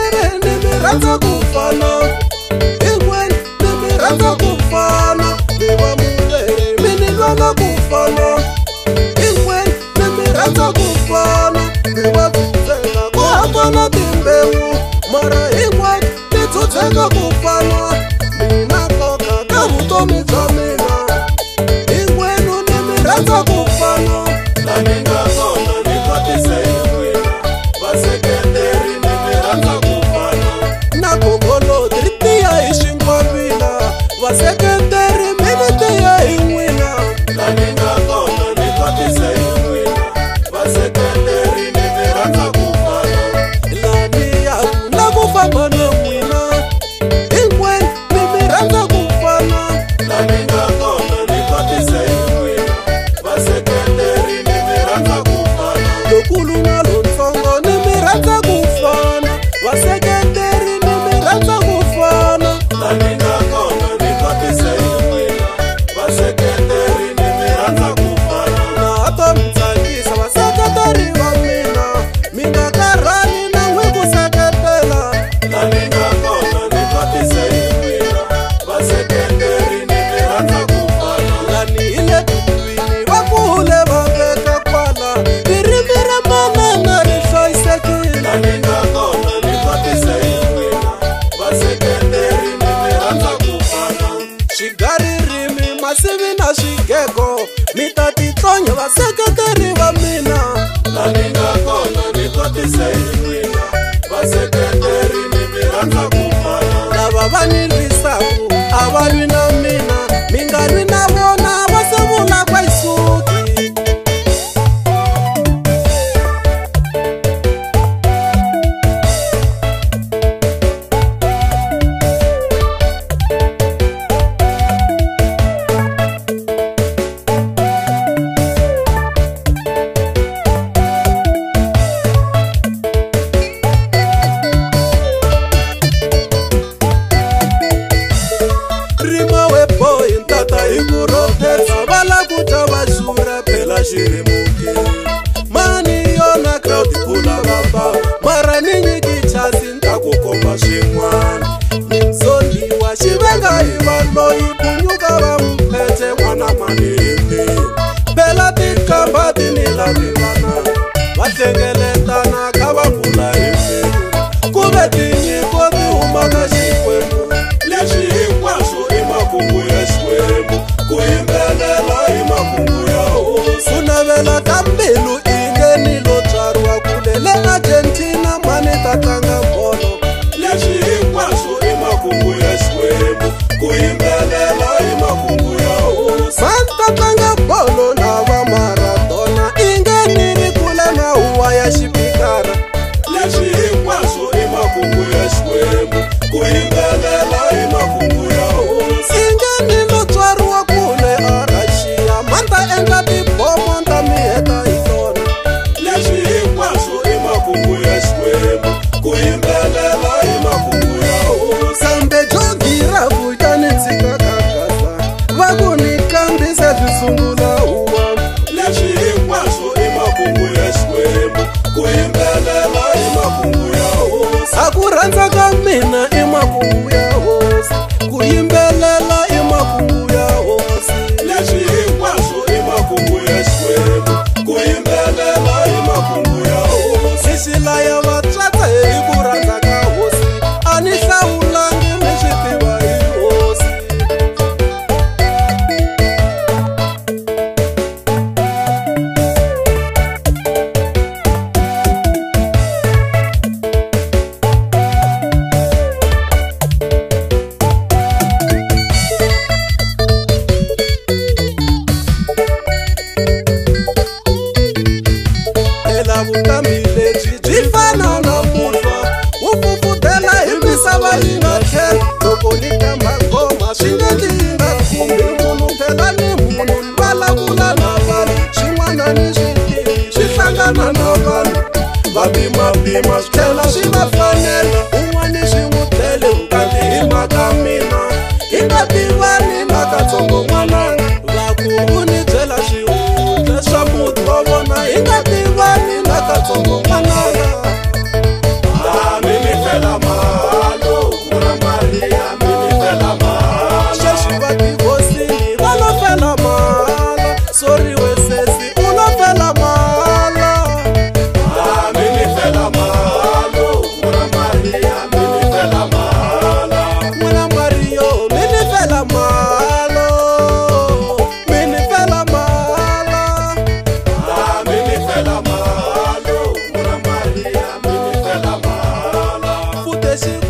rhandza ku fana hinkwenu ni mi rhandza ku fana mi va mulele mi ni lava ku fana hinkwenu ni mi rhandza ku fana mi va tsutseka ku hambana timbewu mara hinkwenu ti tsutseka ku fana mina nkoka ka vutomi bya mina hinkwenu ni mi rhandza ku fana la mi nga kona ni kotise hi n'wina vaseketeri ni mi rhandza ku vaseketeri minitiya hi n'wina lani nga kona ni kotise hi n'wina vaseketeri ni mi rhandza ku fana lani ya na ku famba na n'wina hinkwenu ni mi rhandza ku fana lani nga kona ni kotise hi n'wina vaseketeri ni mi rhandza ku fana lokulu na lontsongo ni mi rhandza ku fana vaseketeri ni mi rhandza ku fana lani nga kona vaseketeri ni mi rhandza ku fana na to mi tsakisa vaseketeri va mina mi nga karhali na n'wi ku seketela lani nga kona ni kotise hi n'wina vaseketeri ni mi rhandza ku fana lani hi le tindlwini va kule va veka kwala ririmi ra manana ri hlayisekile lani nga kona ni kotise hi n'wina vaseketeri ni mi rhandza ku fana xigaririmi masivi na swigego mi ta titlonya vaseketeri va mina lani nga kona ni kotise hi n'wina vaseketeri ni mi rhandza ku fana lava va ni lwisaku a va lwi na mina mi nga lwi na vona va se vula kwa isuki mani yona crowd kula baba mara ni nyiki chasi nta ku komba swin'wana ndzondiwa xivenga hi valoyi ku nyuka va mpete n'wana mani himi phela tikamba ti ni lavivana va hlengeletana ka va vula hi mbilu ku ve tinyiko ti humaka xikwembu leswi hinkwaswo i makungu ya xikwembu ku yimbelela hi makungu ya hosi ku navela ka mbilu i ngeni lo tswariwa kule le Argentina mani ta tlanga bolo leswi hinkwaswo i makungu ya xikwembu ku yimbelela hi makungu ya hosi mani ta tlanga bolo na va Maradona i ngeni ri kule na huwa ya xipikara leswi hinkwaswo i makungu ya xikwembu ku yimbelela hi makungu ya hosi i ngeni lo tswariwa kule a Russia mani ta endla tibomo ta mi heta hi tona leswi hinkwaswo i makungu ya xikwembu ku yimbelela hi makungu ya hosi kambe jogira vutani tshika ka kasa va ku ni kambisa swi sungula huwa leswi hinkwaswo i makungu ya xikwembu ku yimbelela hi makungu ya hosi a ku rhandza ka mina i makungu ya hosi ku yimbelela i makungu ya hosi leswi hinkwaswo i makungu ya xikwembu ku yimbelela hi makungu ya hosi xila ya vatswatsa hi ku rhandza ka hosi a ni hlawulangi mi swi tiva hi hosi vukambi lebyi byi fana na muhlwa wu fufutela hi misava yi nga tlhela loko ni kamba ngoma swi nge ndzi nga khumbi munhu phela ni munhu ni vulavula na vanhu swin'wana ni swikili swi hlangana na vanhu va pimapima swi tlhela swi va fanela un'wani swi n'wi tlele vukati hi mhaka mina hi nga tivani na katsongo n'wananga vakulu ni byela swihundla swa muti wa vona hi nga tivani na katsongo n'wananga fela malo, Mwana Maria, mini fela malo. Sheshi bakivosini, walo fela malo. Sorry we sesi, ulo fela malo. Mini fela malo, Mwana Maria, mini fela malo. Mwana Mario, mini fela malo. Mini fela malo. Mini fela malo, Mwana Maria, mini fela malo. Futeshi